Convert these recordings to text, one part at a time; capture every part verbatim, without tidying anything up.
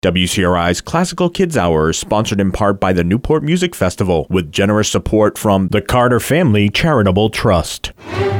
W C R I's Classical Kids Hour is sponsored in part by the Newport Music Festival with generous support from the Carter Family Charitable Trust.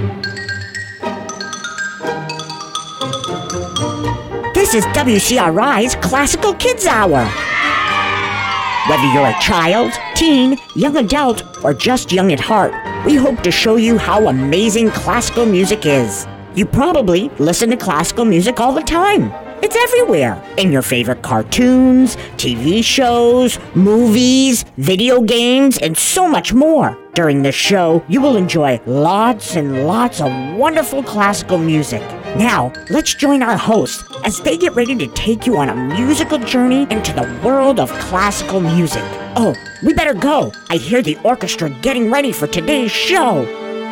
This is W C R I's Classical Kids Hour. Whether you're a child, teen, young adult, or just young at heart, we hope to show you how amazing classical music is. You probably listen to classical music all the time. It's everywhere, in your favorite cartoons, T V shows, movies, video games, and so much more. During the show, you will enjoy lots and lots of wonderful classical music. Now, let's join our hosts as they get ready to take you on a musical journey into the world of classical music. Oh, we better go. I hear the orchestra getting ready for today's show.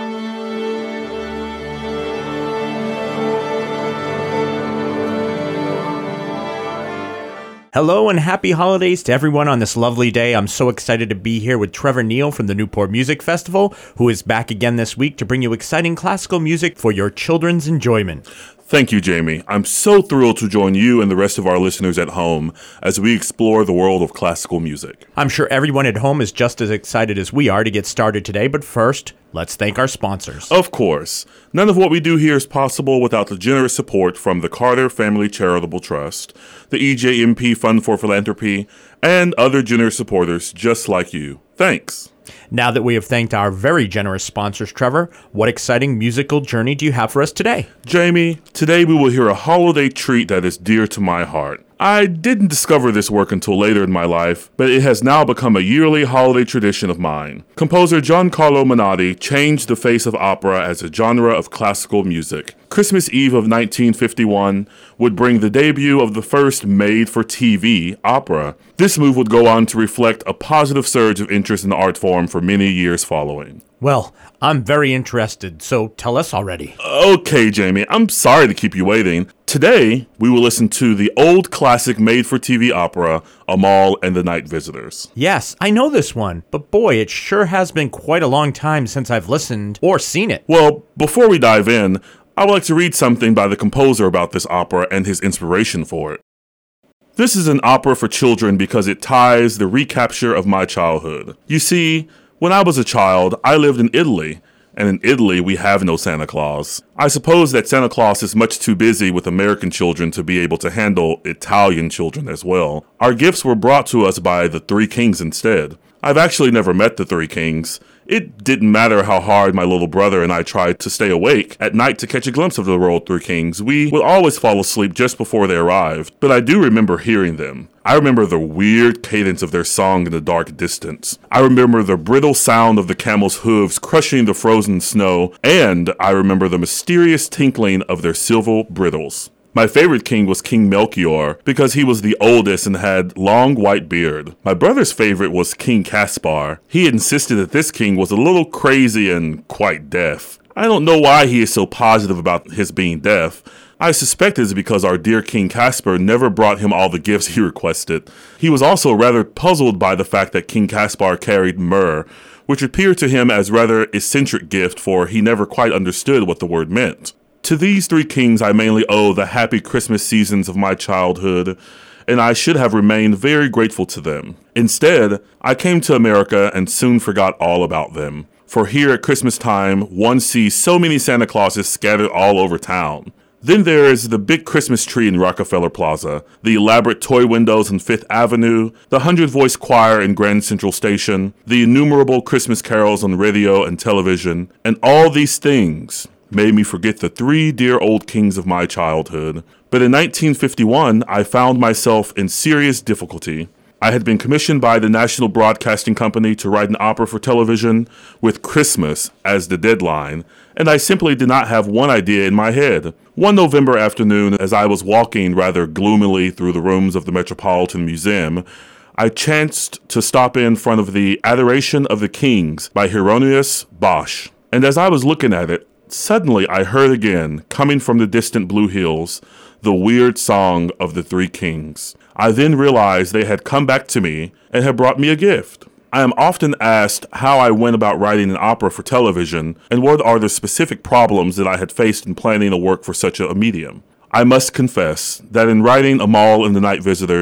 Hello and happy holidays to everyone on this lovely day. I'm so excited to be here with Trevor Neal from the Newport Music Festival, who is back again this week to bring you exciting classical music for your children's enjoyment. Thank you, Jamie. I'm so thrilled to join you and the rest of our listeners at home as we explore the world of classical music. I'm sure everyone at home is just as excited as we are to get started today, but first, let's thank our sponsors. Of course. None of what we do here is possible without the generous support from the Carter Family Charitable Trust, the E J M P Fund for Philanthropy, and other generous supporters just like you. Thanks. Now that we have thanked our very generous sponsors, Trevor, what exciting musical journey do you have for us today? Jamie, today we will hear a holiday treat that is dear to my heart. I didn't discover this work until later in my life, but it has now become a yearly holiday tradition of mine. Composer Giancarlo Menotti changed the face of opera as a genre of classical music. Christmas Eve of nineteen fifty-one would bring the debut of the first made-for-T V opera. This move would go on to reflect a positive surge of interest in the art form for many years following. Well, I'm very interested, so tell us already. Okay, Jamie, I'm sorry to keep you waiting. Today, we will listen to the old classic made-for-T V opera, Amahl and the Night Visitors. Yes, I know this one, but boy, it sure has been quite a long time since I've listened or seen it. Well, before we dive in, I would like to read something by the composer about this opera and his inspiration for it. This is an opera for children because it ties the recapture of my childhood. You see, when I was a child, I lived in Italy, and in Italy we have no Santa Claus. I suppose that Santa Claus is much too busy with American children to be able to handle Italian children as well. Our gifts were brought to us by the Three Kings instead. I've actually never met the Three Kings. It didn't matter how hard my little brother and I tried to stay awake at night to catch a glimpse of the Royal Three Kings. We would always fall asleep just before they arrived, but I do remember hearing them. I remember the weird cadence of their song in the dark distance. I remember the brittle sound of the camel's hooves crushing the frozen snow, and I remember the mysterious tinkling of their silver brittles. My favorite king was King Melchior because he was the oldest and had long white beard. My brother's favorite was King Caspar. He insisted that this king was a little crazy and quite deaf. I don't know why he is so positive about his being deaf. I suspect it is because our dear King Caspar never brought him all the gifts he requested. He was also rather puzzled by the fact that King Caspar carried myrrh, which appeared to him as rather eccentric gift, for he never quite understood what the word meant. To these three kings I mainly owe the happy Christmas seasons of my childhood, and I should have remained very grateful to them. Instead, I came to America and soon forgot all about them. For here at Christmas time, one sees so many Santa Clauses scattered all over town. Then there is the big Christmas tree in Rockefeller Plaza, the elaborate toy windows on Fifth Avenue, the hundred-voice choir in Grand Central Station, the innumerable Christmas carols on radio and television, and all these things made me forget the three dear old kings of my childhood. But in nineteen fifty-one, I found myself in serious difficulty. I had been commissioned by the National Broadcasting Company to write an opera for television with Christmas as the deadline, and I simply did not have one idea in my head. One November afternoon, as I was walking rather gloomily through the rooms of the Metropolitan Museum, I chanced to stop in front of the Adoration of the Kings by Hieronymus Bosch. And as I was looking at it, suddenly I heard again, coming from the distant blue hills, the weird song of the Three Kings. I then realized they had come back to me and had brought me a gift. I am often asked how I went about writing an opera for television and what are the specific problems that I had faced in planning a work for such a medium. I must confess that in writing Amahl and the Night Visitors,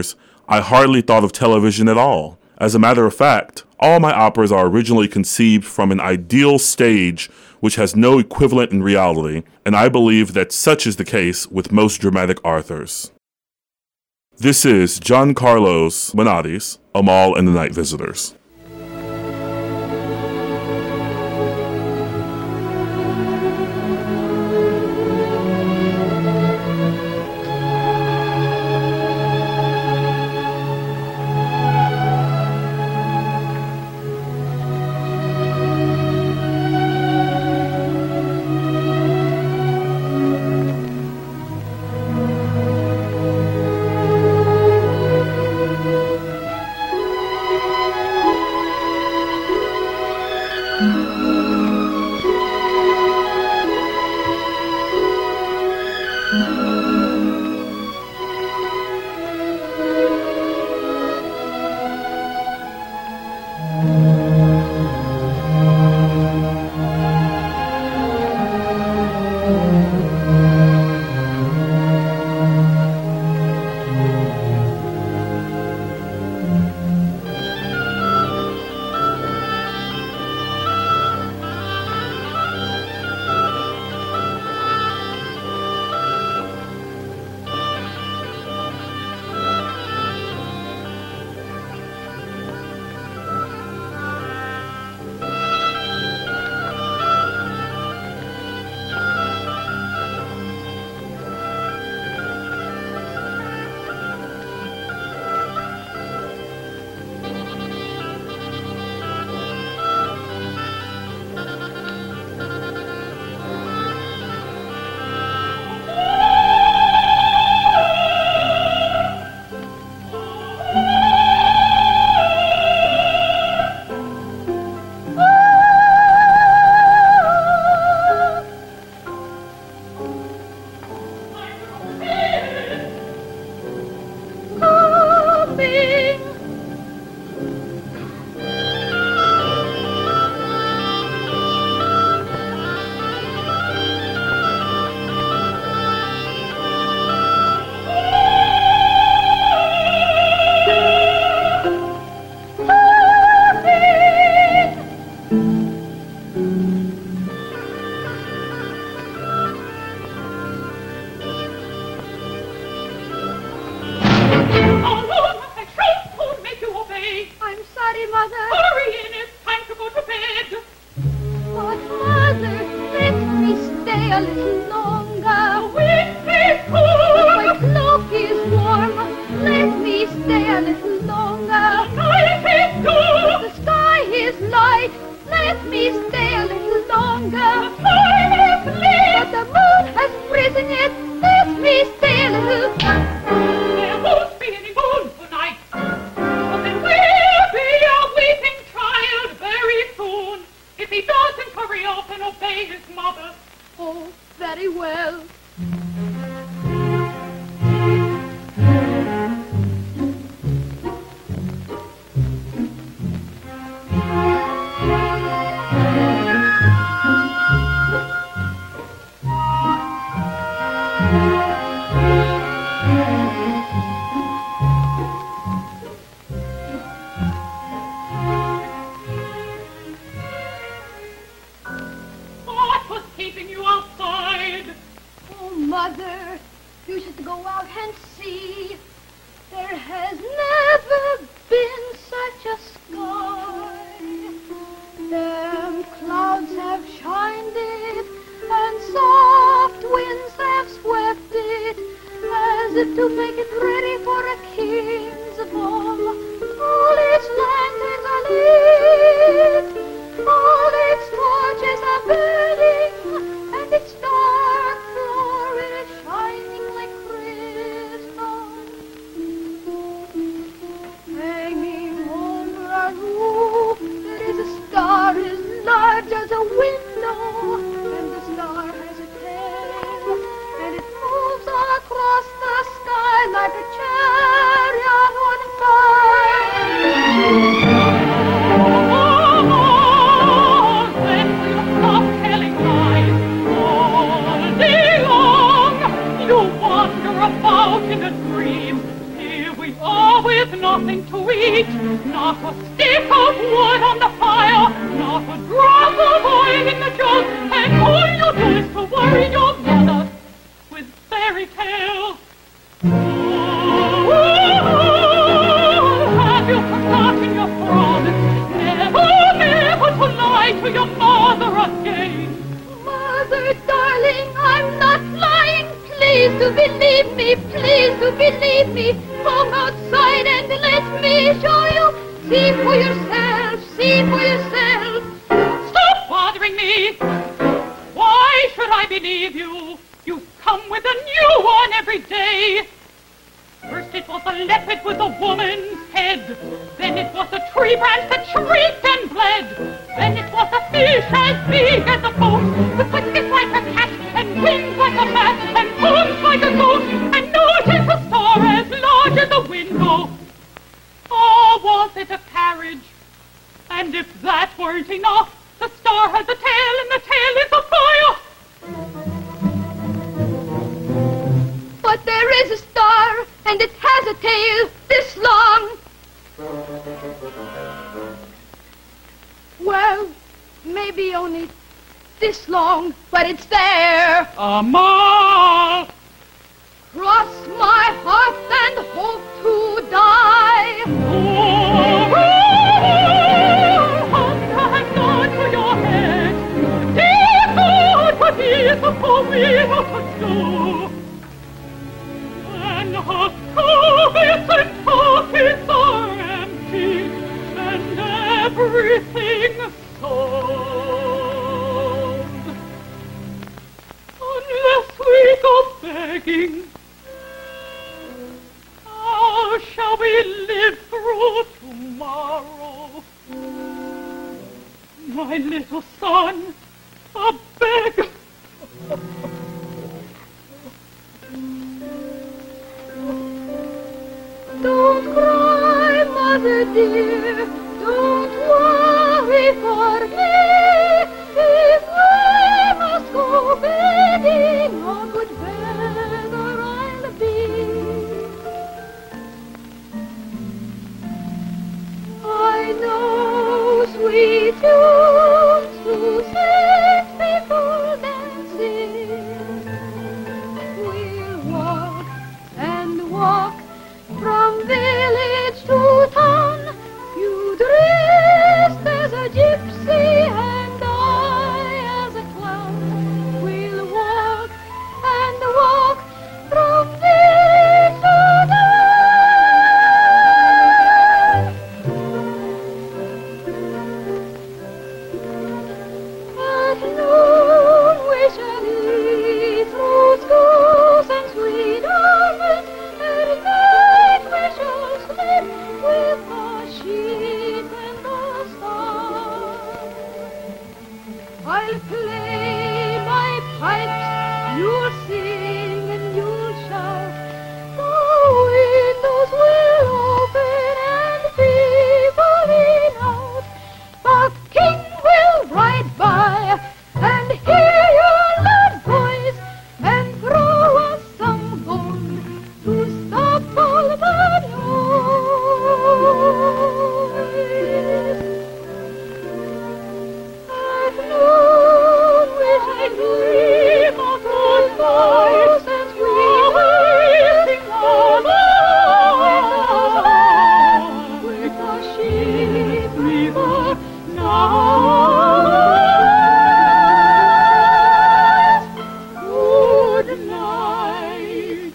I hardly thought of television at all. As a matter of fact, all my operas are originally conceived from an ideal stage which has no equivalent in reality, and I believe that such is the case with most dramatic authors. This is Giancarlo Menotti's Amal and the Night Visitors. with nothing to eat, not a stick of wood on the fire, not a drop of oil in the jug, and all you do is to worry your mother with fairy tales. Oh, have you forgotten your promise, never, never to lie to your mother again? Mother, darling, I'm not lying. Please do believe me, please do believe me. Come outside and let me show you. See for yourself, see for yourself. Stop bothering me. Why should I believe you? You come with a new one every day. First it was a leopard with a woman's head. Then it was a tree branch that shrieked and bled. Then it was a fish as big as a boat, with whiskers like a cat, and wings like a bat, and horns like a goat, and notice a star as large as a window. Or was it a carriage? And if that weren't enough, the star has a tail, and the tail is a fire. But there is a star, and it has a tail this long. Well, maybe only this long, but it's there. A mile. Cross my heart and hope to die. Oh, hang on to your head. Dear God, what is the poor weevil to do? When her covers and pockets are empty, and everything sold. Unless we go begging, how shall we live through tomorrow? My little son, a beggar. Don't cry, mother dear, don't worry for me. If we must go begging, a good beggar I'll be. I know sweet tunes to set people dancing. We'll walk and walk from village to town. You dressed as a gypsy and I as a clown. We'll walk and walk from village to town. At noon we shall eat through schools and sweet almonds. At night we shall sleep with the sheep and the stars. I'll play my pipes, you'll sing and you'll shout. The windows will open and people in out. The king will ride by and hear your loud voice and throw us some gold to stop all the noise. At noon we shall dream of good boys and sweet sing with the sheep river night. Good night.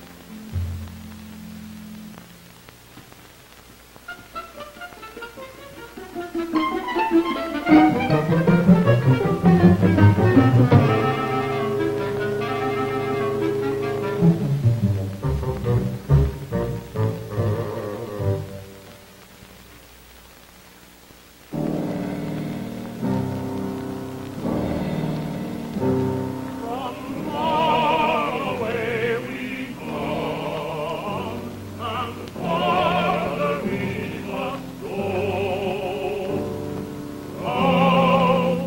Oh,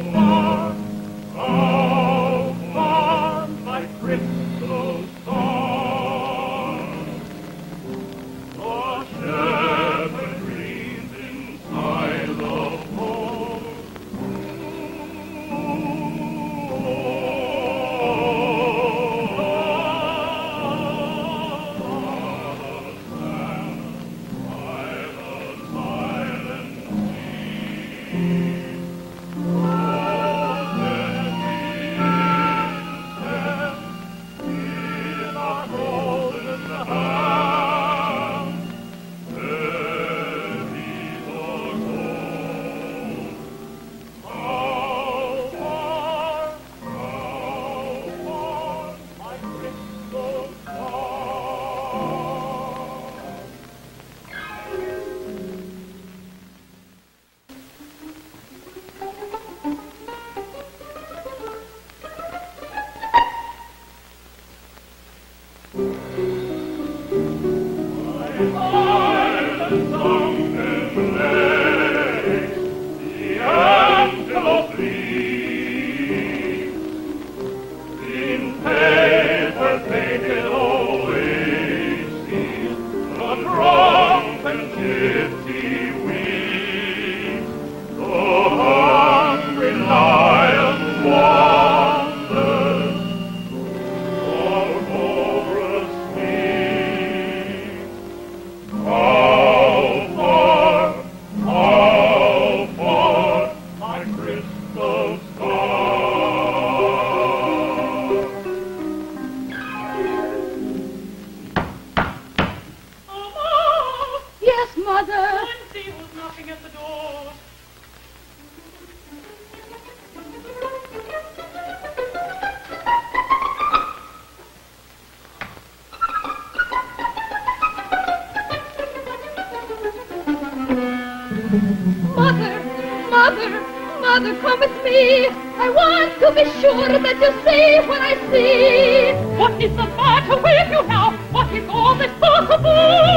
Mother, mother, mother, come with me. I want to be sure that you see what I see. What is the matter with you now? What is all this fuss about?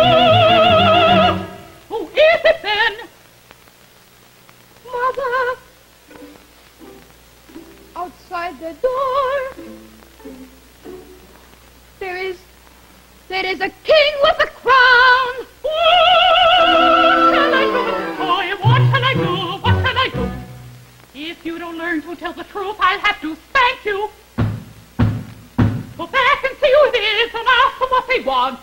Who is it then? Mother, outside the door, there is, there is a king with a crown. What shall I do, boy? What shall I do? What shall I do? If you don't learn to tell the truth, I'll have to spank you. Go back and see who it is and ask them what they want.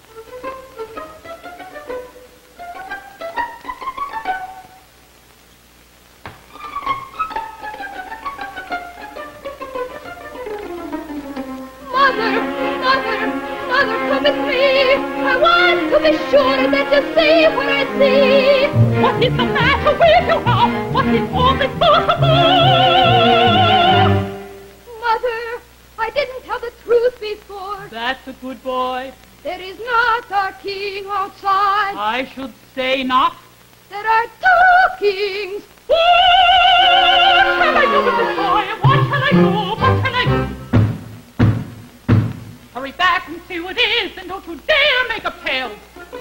Mother, mother, mother, come with me. I want to be sure that you see what I see. What is the matter with you now? What is all this fuss about? Mother, I didn't tell the truth before. That's a good boy. There is not a king outside. I should say not. There are two kings. What shall I do with this boy? What shall I do? What shall I do? Hurry back and see who it is, and don't you dare make up tales.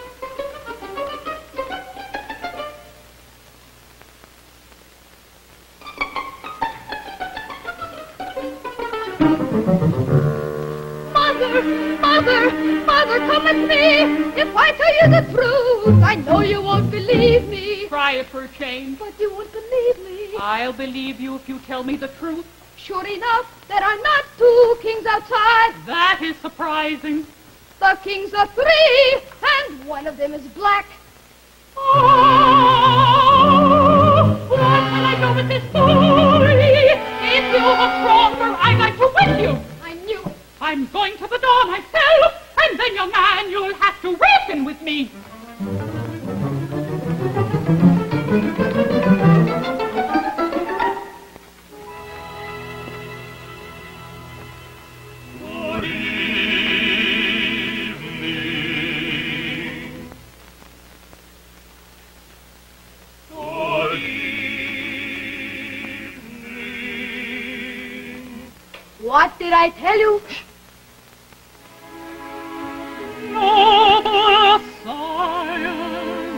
Mother, mother, mother, come with me. If I tell you the truth, I know you won't believe me. Try it for a change. But you won't believe me. I'll believe you if you tell me the truth. Sure enough, there are not two kings outside. That is surprising. The kings are three, and one of them is black. Oh, what shall I do with this story? If you were stronger, I'd like to win you. I knew it. I'm going to the door myself, and then, young man, you'll have to reckon with me. Good evening. Good evening. What did I tell you? Noble science.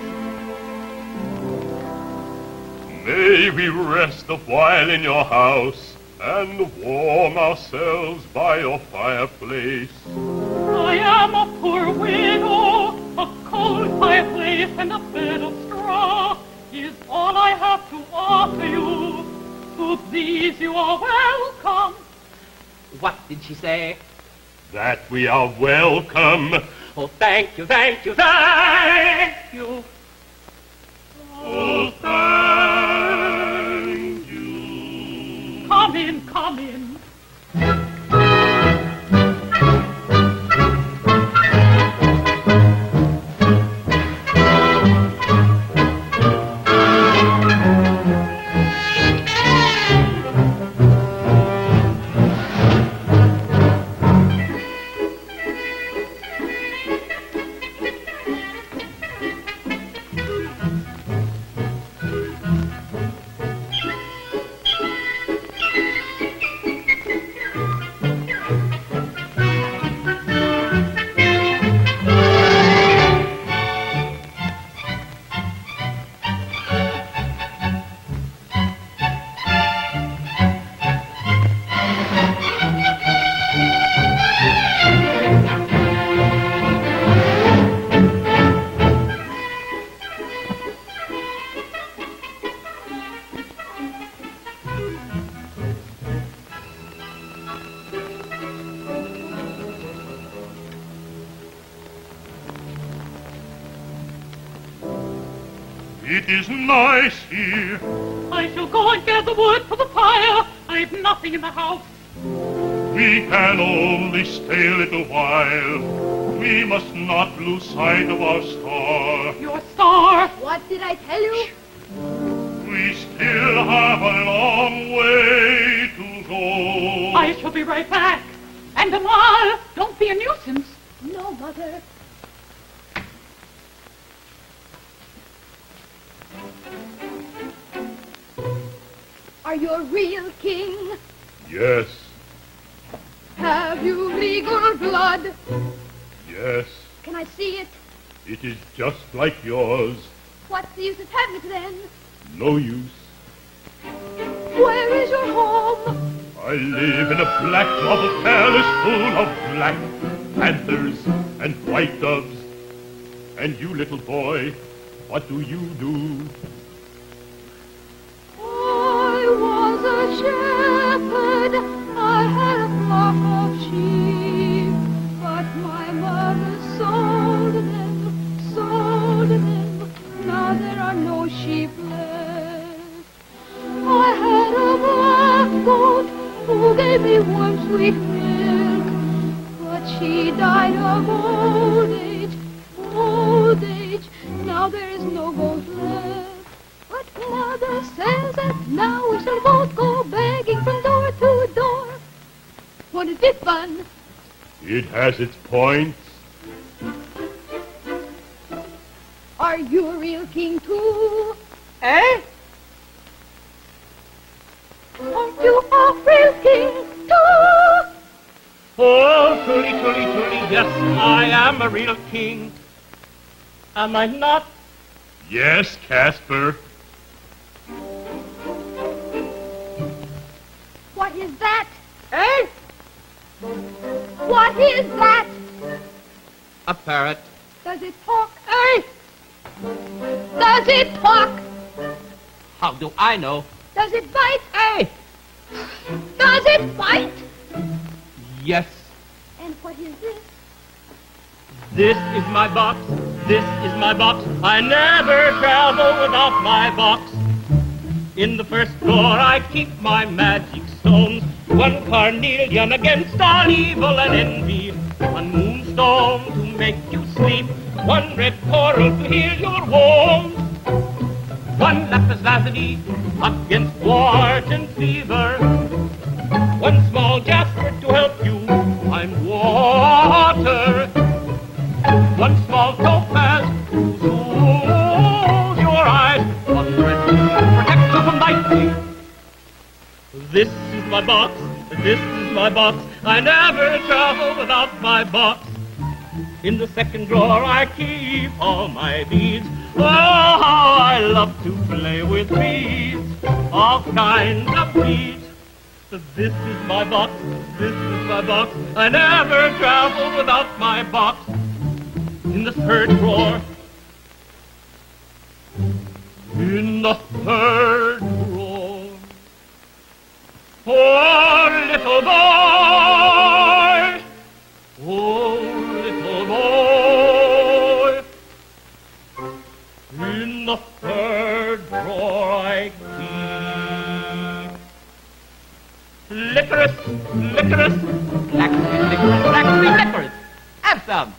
May we rest a while in your house and warm ourselves by your fireplace. I am a poor widow. A cold fireplace and a bed of straw is all I have to offer you. To these you are welcome. What did she say? That we are welcome. Oh, thank you, thank you, thank you. Oh, thank you. Come in, come in. It is nice here. I shall go and gather wood for the fire. I've nothing in the house. We can only stay a little while. We must not lose sight of our star. Your star. What did I tell you? We still have a long way to go. I shall be right back. And Amal, don't be a nuisance. No, Mother. Are you a real king? Yes, Have you regal blood? yes. Can I see it? It is just like yours. What's the use of having it then? No use. Where is your home? I live in a black marble palace full of black panthers and white doves. And you, little boy, what do you do? I was a shepherd. I had a flock of sheep. But my mother sold them, sold them. Now there are no sheep left. I had a black goat who gave me warm, sweet milk. But she died of old age, old age. Now there is no goat left. But Mother says that now we shall both go begging from door to door. Won't it be fun? It has its points. Are you a real king too? Eh? Aren't you a real king too? Oh, truly, truly, truly, yes, I am a real king. Am I not? Yes, Casper. What is that? Eh? What is that? A parrot. Does it talk? Eh? Does it talk? How do I know? Does it bite? Eh? Does it bite? Yes. And what is this? This is my box. This is my box. I never travel without my box. In the first drawer I keep my magic stones. One carnelian against all evil and envy. One moonstone to make you sleep. One red coral to heal your wounds. One lapis lazuli against wart and fever. One small jasper to help you find water. One small topaz to soothe your eyes. One red to protect you from lightning. This is my box, this is my box. I never travel without my box. In the second drawer I keep all my beads. Oh, how I love to play with beads, all kinds of beads. This is my box, this is my box. I never travel without my box. In the third drawer, in the third drawer, oh, little boy, oh, little boy, in the third drawer I keep licorice, licorice, blackberry licorice, blackberry licorice. Have some.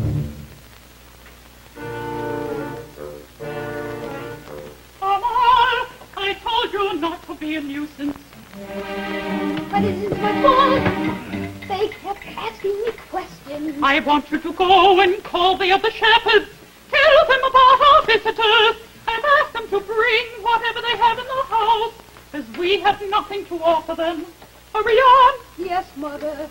Amal, I told you not to be a nuisance. But it isn't my fault. They kept asking me questions. I want you to go and call the other shepherds. Tell them about our visitors and ask them to bring whatever they have in the house, as we have nothing to offer them. Hurry on. Yes, Mother.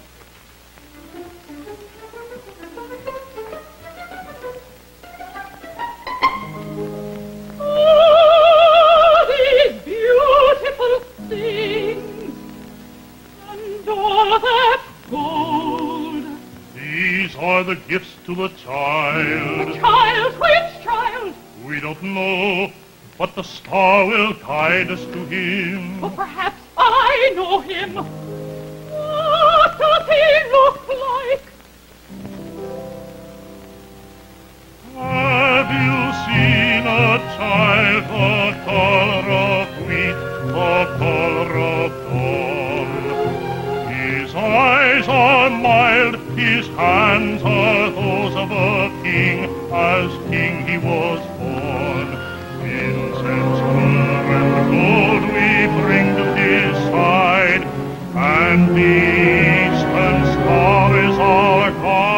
Oh, these beautiful things, and all that gold. These are the gifts to the child. Child, which child? We don't know, but the star will guide us to him. Oh, perhaps I know him. What does he look like? Have you seen seen a child the color of wheat, the color of dawn. His eyes are mild, his hands are those of a king, as king he was born. Incense, myrrh, and gold we bring to his side, and the eastern star is our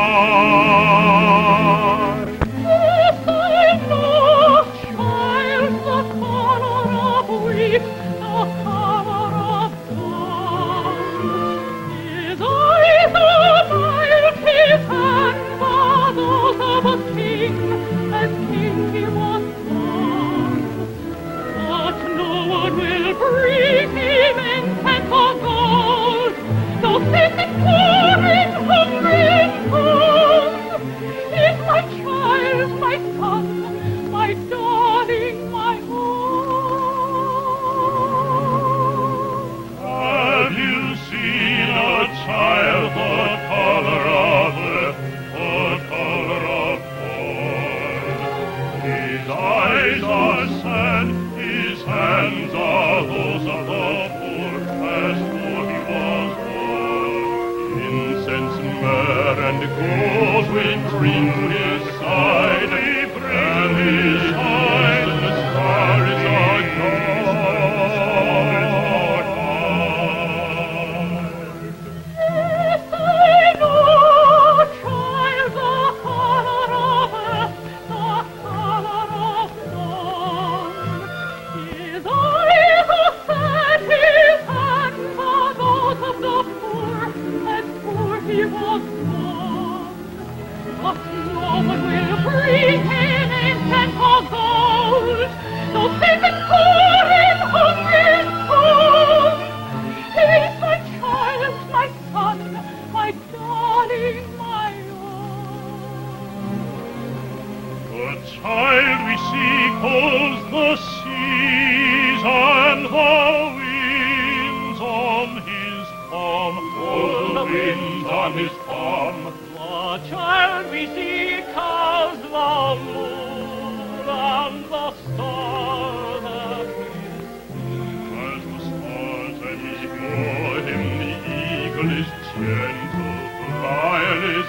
guide. Yes, I know, child, the color of wheat, the color of dawn. His eyes are mild, his hands are those of a king, as king he was born. But no one will bring him incense or gold, no sick and poor and hungry and cold. Is my child, my son, my darling, my own. Have you seen a child the color of earth, the color of corn? His eyes are sad, his hands are those of the poor, as poor he was born. Incense, myrrh, and gold will bring to his side, and his eyes and the star is our guide. Yes, I know, child, the color of earth, the color of dawn. His eyes are sad, his hands are those of the poor, as poor he was born. But no one will bring him incense or gold, no sick and poor and hungry and cold. He is my child, my son, my darling, my own. The child we seek holds the seas and the winds on his palm, holds the winds on his palm. The child we seek has the moon and the stars at his As the stars that before him, the eagle is gentle, the lion is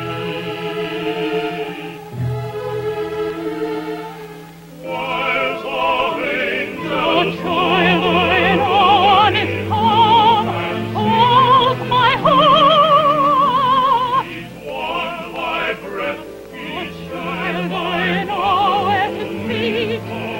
meek. Wives of angels, The child I know on his palm holds my heart. he's one by breath, The each child I know as his feet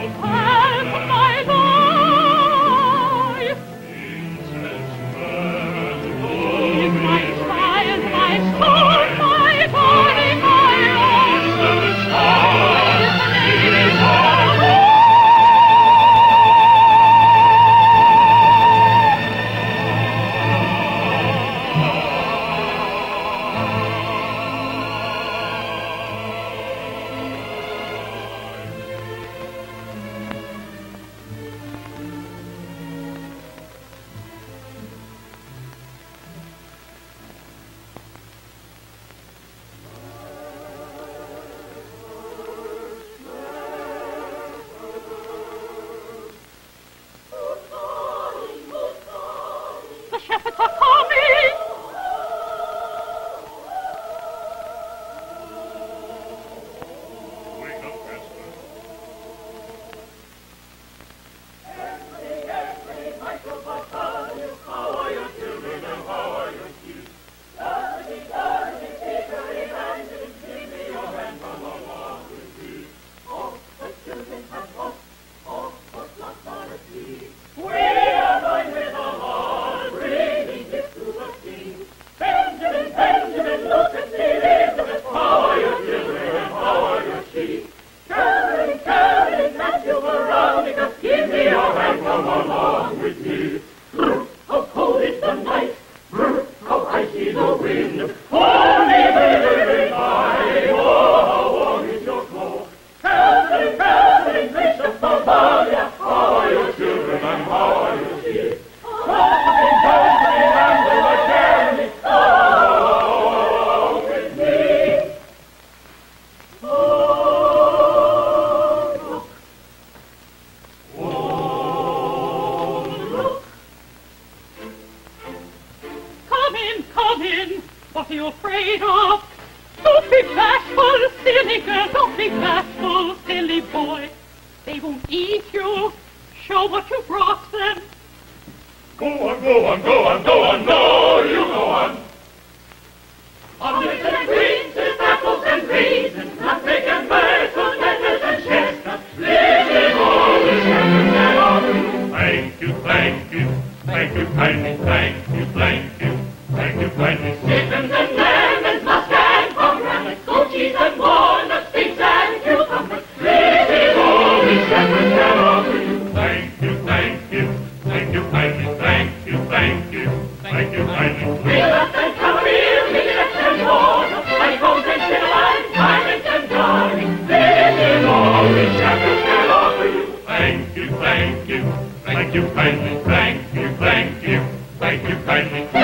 are you afraid of? Don't be bashful, silly girl, don't be bashful, silly boy. They won't eat you. Show what you brought them. Go on, go on, go on, go on, no, you go on. Omelets and greens, and apples and greens, and nutmeg and myrtle, peppers and chestnuts, living always happens and all. Thank you, thank you, thank you kindly, thank you, thank you, thank you kindly. Chickens and lemons, musk and pomegranates, goat cheese and walnuts, figs and cucumbers, living always happens and all. Thank you, thank you, thank you kindly, thank you, thank you, thank you kindly. Walnuts and camomile, mignonette and walnuts, honeycombs and cinnamon, diamonds and darling, living always happens and all for you. Thank you, thank you, thank you kindly, thank you, thank you, thank you kindly. You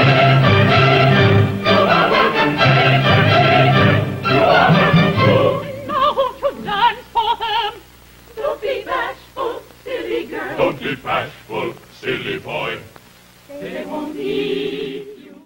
are welcome, thank you, you are welcome too. Now won't you dance for them? Don't be bashful, silly girl. Don't be bashful, silly boy. They won't eat you.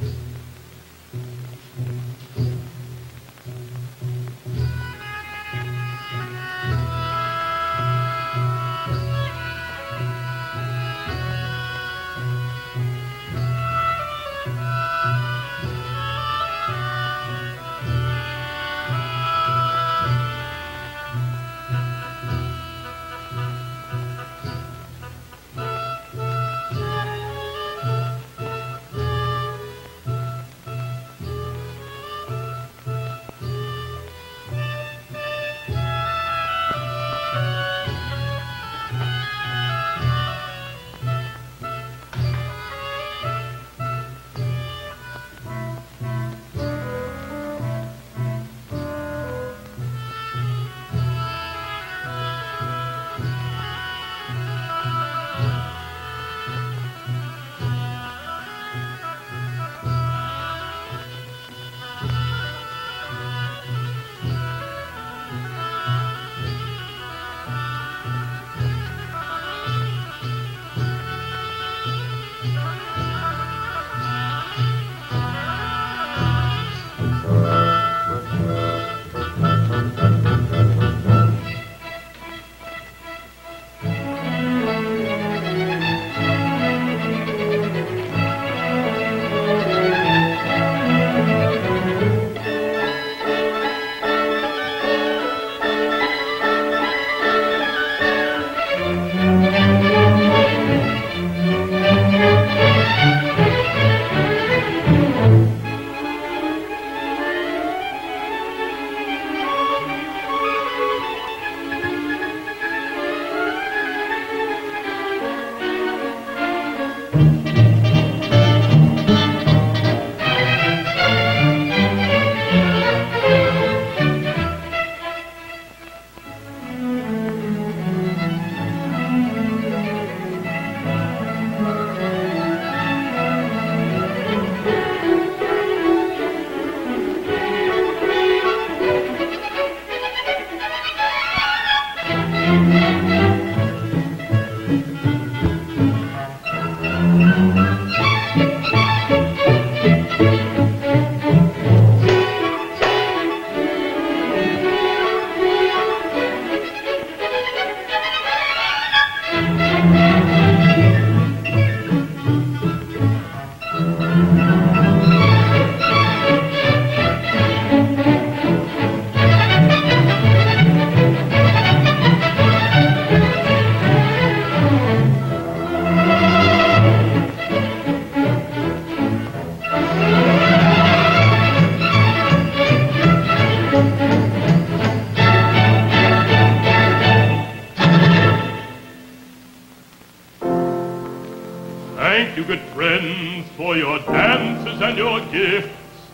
Thank you, good friends, for your dances and your gifts.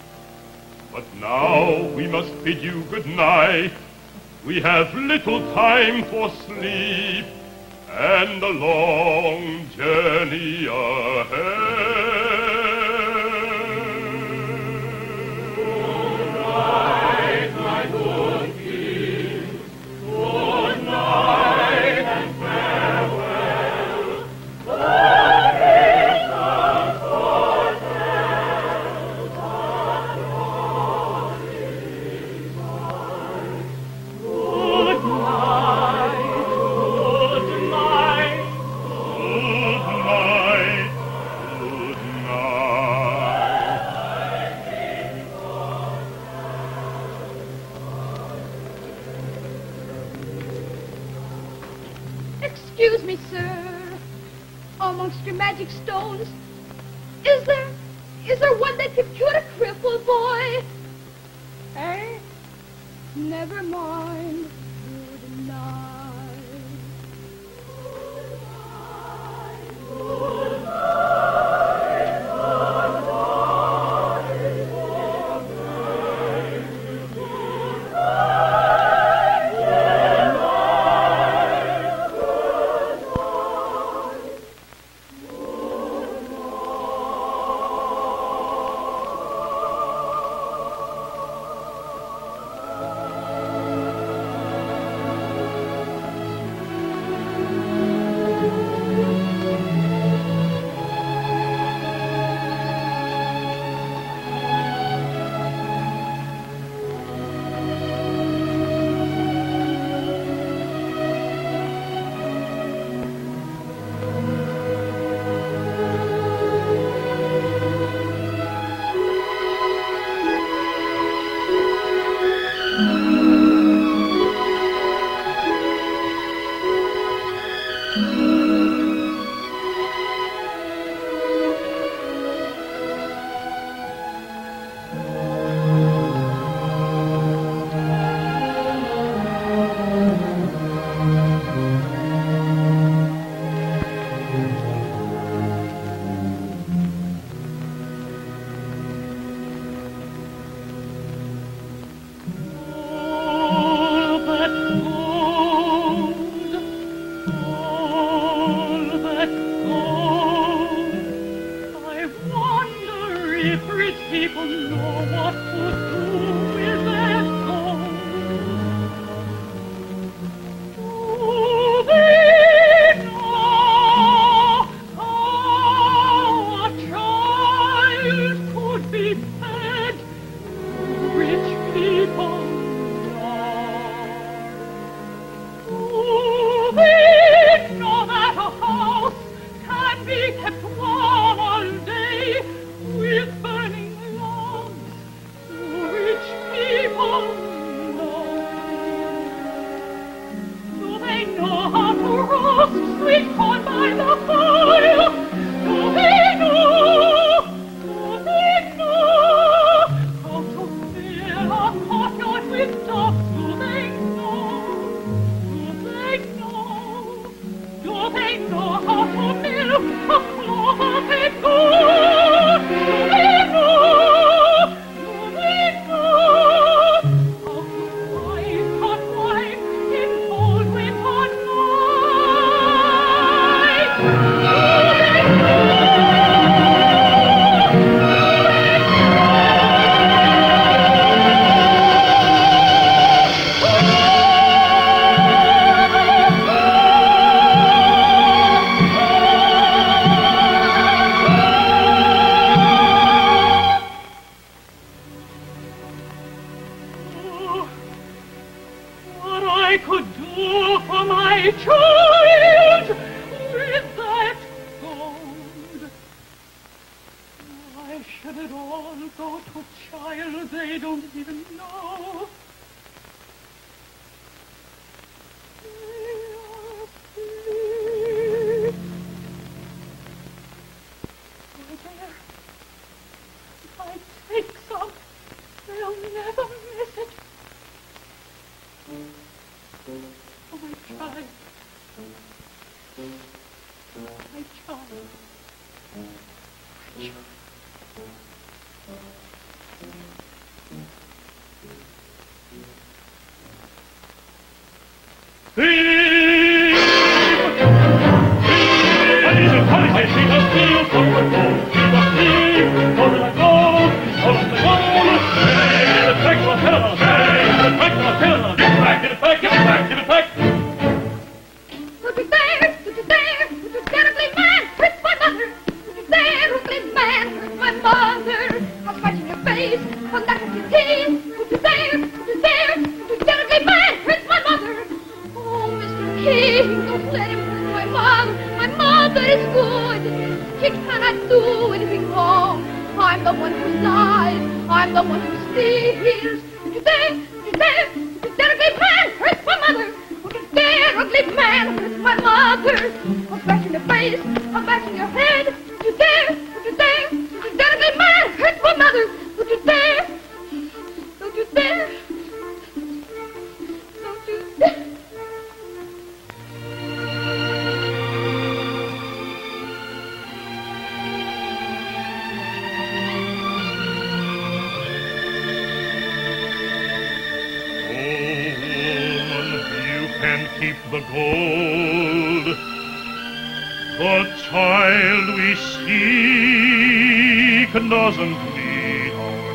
But now we must bid you good night. We have little time for sleep and a long journey ahead. Good night, my good king. Good night and farewell. What is the hotel? Excuse me, sir. Amongst your magic stones, is there, is there one that could cure a crippled boy? Eh? Never mind. Good night. Good night. Good night. Good night. Would you dare, would you dare, would you dare to be mine? Hurt my mother. Would you dare? dare, ugly man, hurt my mother? I'll bash in your face, I'll bash in your head. Would you dare, would you dare, would you dare, ugly man, hurt my mother? Would you dare? Don't you dare? Don't you dare? Keep the gold. The child we seek doesn't need our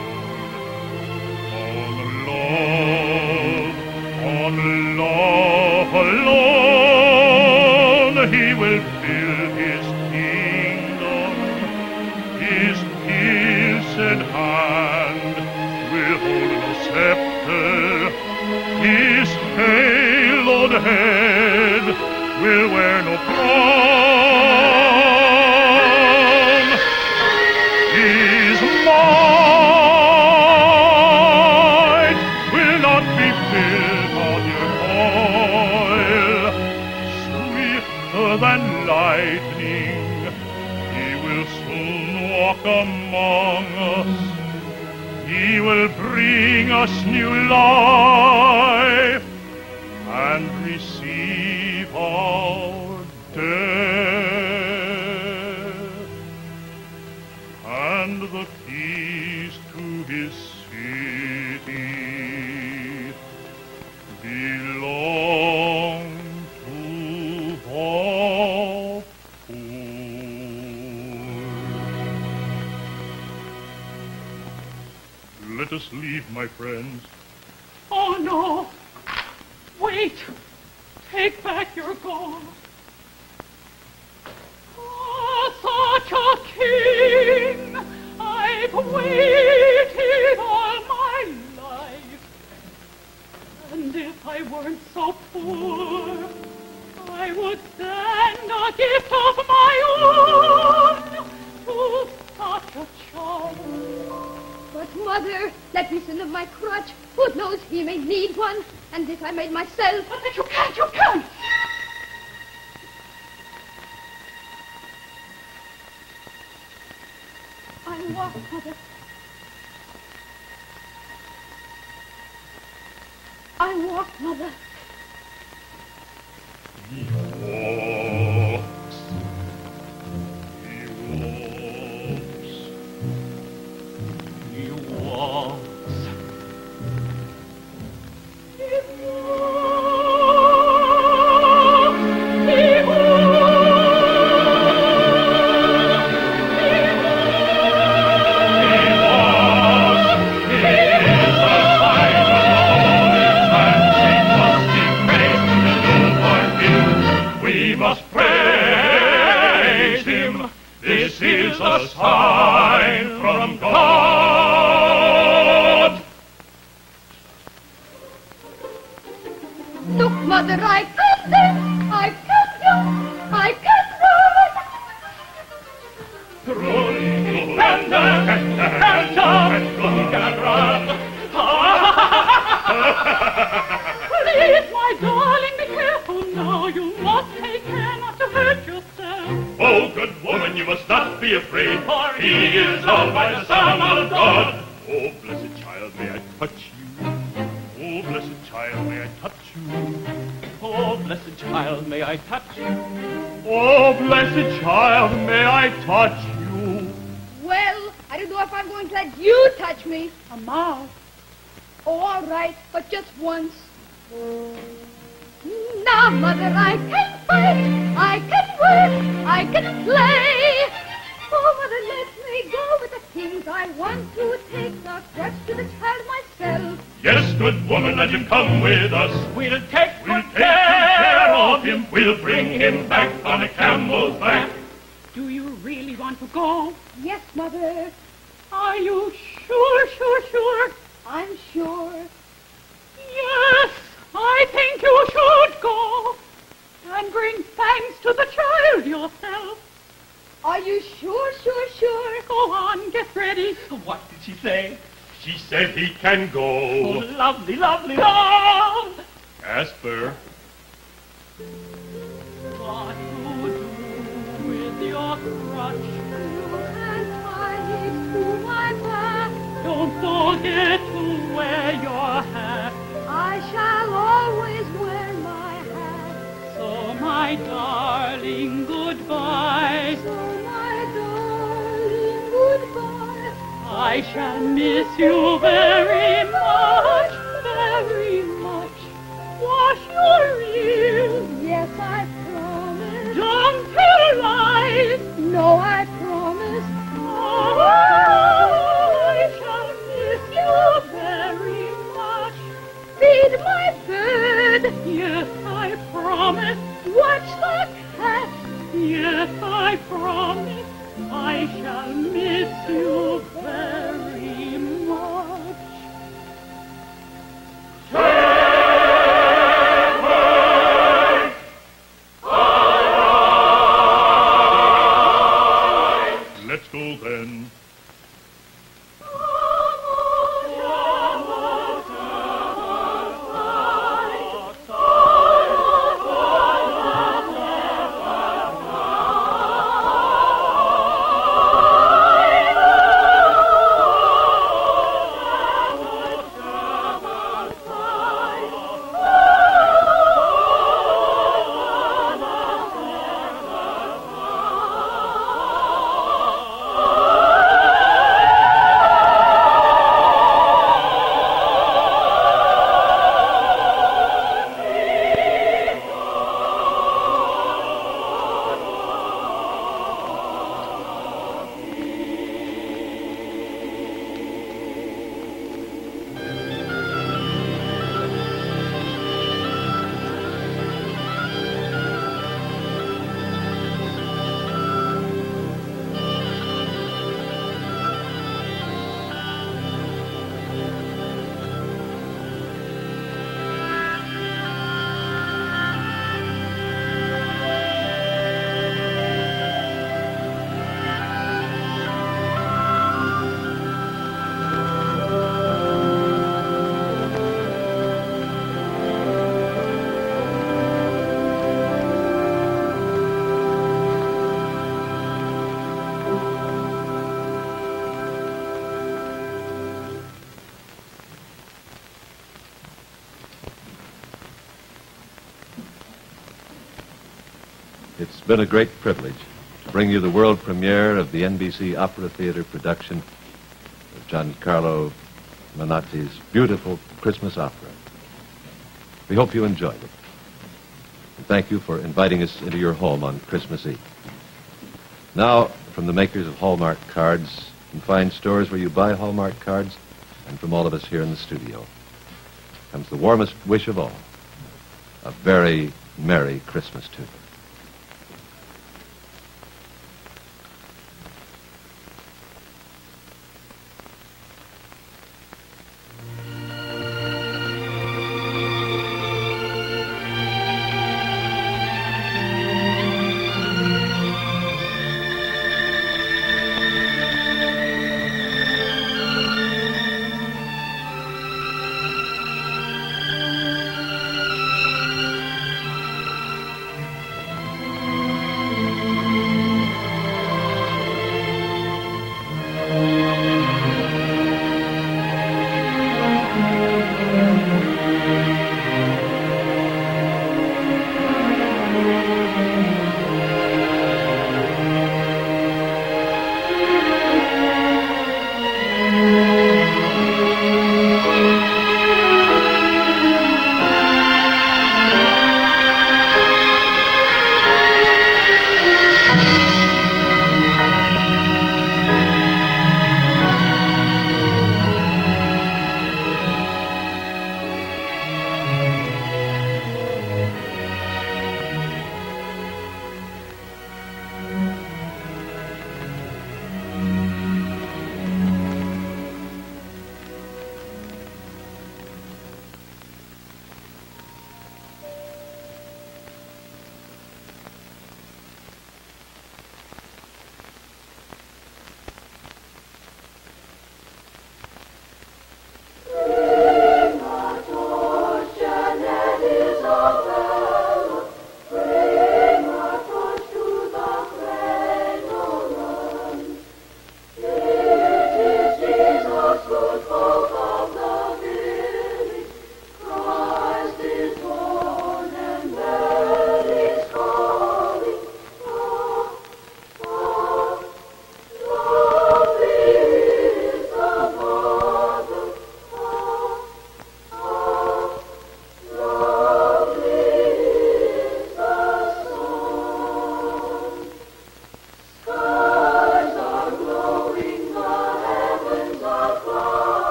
gold. On love, on love alone, he will build his kingdom. His pierced hand will hold no scepter. His haloed head will wear no crown. His might will not be built on your oil. Swifter than lightning, he will soon walk among us. He will bring us new life and receive our death, and the keys to his city belong to the poor. Let us leave, my friends. Oh, no. Wait. Take back your gold. Oh, such a king. I've waited all my life. And if I weren't so poor, I would send a gift of my own to such a child. But, Mother, let me send him my crutch. Who knows, he may need one. And this I made myself. But you can't, you can't. I walk, Mother. I walk, Mother. He walks. He walks. He walks. This is a sign from God. Look, Mother, I can do, I can do, I can run. Run, and down, and down, and run. Please, my darling, be careful now. You must take care not to hurt yourself. Oh, good woman, you must not be afraid, for he is all by the Son of God. Oh, blessed child, may I touch you? Oh, blessed child, may I touch you? Oh, blessed child, may I touch you? Oh, blessed child, may I touch you? Well, I don't know if I'm going to let you touch me. A mouse. Oh, all right, but just once. Now, Mother, I can fight, I can work, I can play. Oh, Mother, let me go with the things I want to take the crutch to the child myself. Yes, good woman, let him come with us. We'll take We'll good take care of him. We'll bring him back on a camel's back. Do you really want to go? Yes, Mother, Are you sure, sure, sure? I'm sure. Yes, I think you should go. And bring thanks to the child yourself. Are you sure, sure, sure? Go on, get ready. What did she say? She said he can Oh, go. lovely, lovely love. Casper, what to do with your crutch. You can tie it to my back. Don't forget to wear your hat. I shall always wear my hat. So my darling, goodbye. So my darling, goodbye. I shall miss you very much, very much. Wash your ears. Yes, I promise. Don't tell lies. No, I promise. Oh, I shall miss you very much. Feed my bird. Yes, I promise. Watch the cat. Yes, I promise. I shall miss you very much. Let's go then. It's been a great privilege to bring you the world premiere of the N B C Opera Theater production of Giancarlo Menotti's beautiful Christmas opera. We hope you enjoyed it. And thank you for inviting us into your home on Christmas Eve. Now, from the makers of Hallmark cards and fine stores where you buy Hallmark cards, and from all of us here in the studio, comes the warmest wish of all, a very Merry Christmas to you.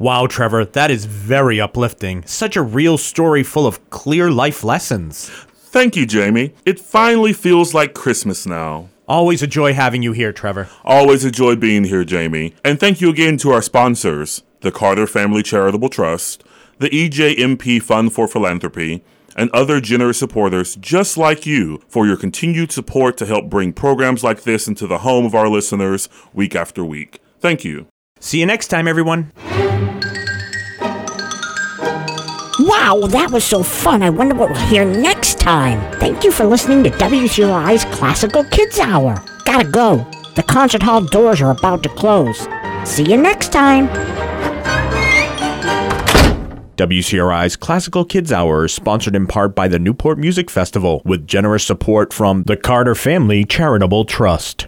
Wow, Trevor, that is very uplifting. Such a real story full of clear life lessons. Thank you, Jamie. It finally feels like Christmas now. Always a joy having you here, Trevor. Always a joy being here, Jamie. And thank you again to our sponsors, the Carter Family Charitable Trust, the E J M P Fund for Philanthropy, and other generous supporters just like you for your continued support to help bring programs like this into the home of our listeners week after week. Thank you. See you next time, everyone. Wow, that was so fun. I wonder what we'll hear next time. Thank you for listening to W C R I's Classical Kids Hour. Gotta go. The concert hall doors are about to close. See you next time. W C R I's Classical Kids Hour is sponsored in part by the Newport Music Festival with generous support from the Carter Family Charitable Trust.